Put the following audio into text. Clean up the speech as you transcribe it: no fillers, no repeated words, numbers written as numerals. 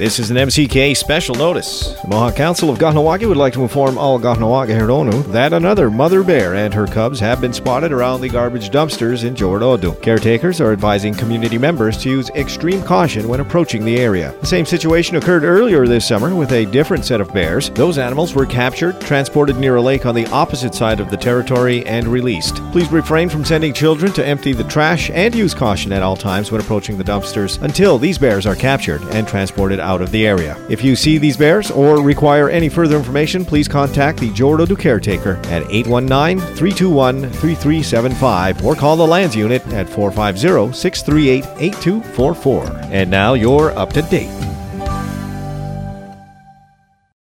This is an MCK special notice. The Mohawk Council of Kahnawake would like to inform all Kahnawake Herdonu that another mother bear and her cubs have been spotted around the garbage dumpsters in Jorodu. Caretakers are advising community members to use extreme caution when approaching the area. The same situation occurred earlier this summer with a different set of bears. Those animals were captured, transported near a lake on the opposite side of the territory, and released. Please refrain from sending children to empty the trash and use caution at all times when approaching the dumpsters until these bears are captured and transported out of the area. If you see these bears or require any further information, please contact the Jorodu caretaker at 819-321-3375 or call the Lands Unit at 450-638-8244. And now you're up to date.